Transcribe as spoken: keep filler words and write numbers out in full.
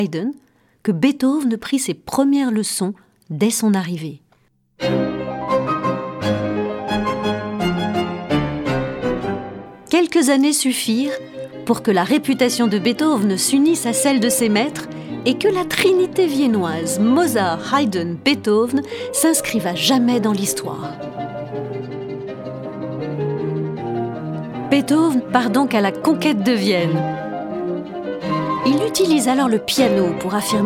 Haydn que Beethoven prit ses premières leçons dès son arrivée. Quelques années suffirent pour que la réputation de Beethoven s'unisse à celle de ses maîtres et que la trinité viennoise Mozart, Haydn, Beethoven s'inscrive à jamais dans l'histoire. Beethoven part donc à la conquête de Vienne. Il utilise alors le piano pour affirmer